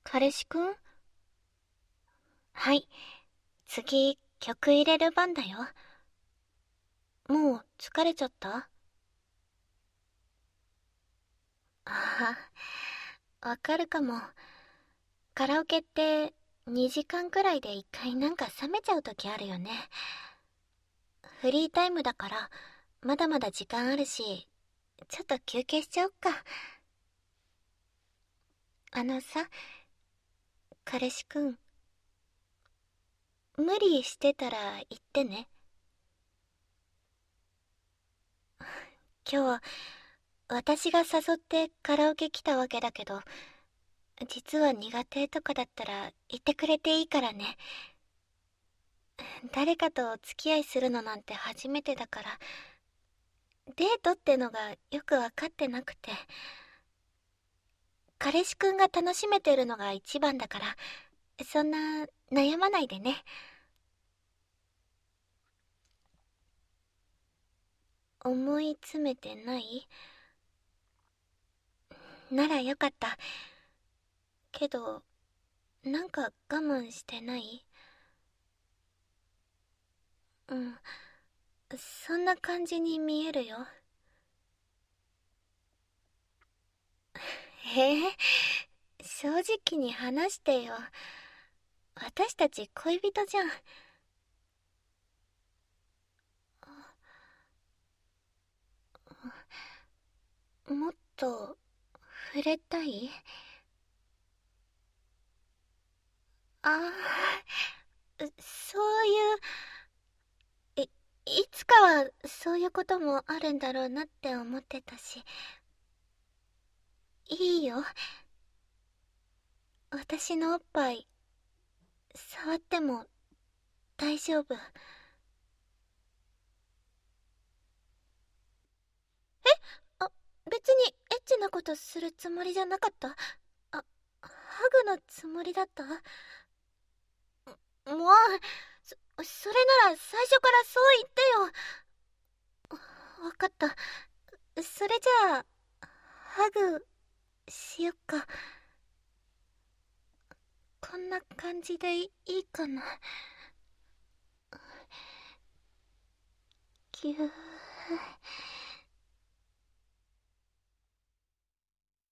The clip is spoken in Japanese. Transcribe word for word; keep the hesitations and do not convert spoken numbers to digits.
彼氏くん。はい。次、曲入れる番だよ。もう疲れちゃった？ああ、わかるかも。カラオケってにじかんくらいでいっかいなんか冷めちゃう時あるよね。フリータイムだから、まだまだ時間あるし、ちょっと休憩しちゃおっか。あのさ、彼氏くん。無理してたら言ってね。今日、私が誘ってカラオケ来たわけだけど、実は苦手とかだったら言ってくれていいからね。誰かとお付き合いするのなんて初めてだから、デートってのがよくわかってなくて。彼氏くんが楽しめてるのが一番だから、そんな悩まないでね。思い詰めてない？ならよかった。けど、なんか我慢してない？うん、そんな感じに見えるよ。ええ、正直に話してよ。私たち恋人じゃん。もっと触れたい？ああ、そういう、い、いつかはそういうこともあるんだろうなって思ってたし。いいよ。私のおっぱい、触っても大丈夫？あ、別にエッチなことするつもりじゃなかった？あ、ハグのつもりだった？もう、そ、それなら最初からそう言ってよ。わかった。それじゃあ、ハグ、しよっか。こんな感じでいいかな。ぎゅー。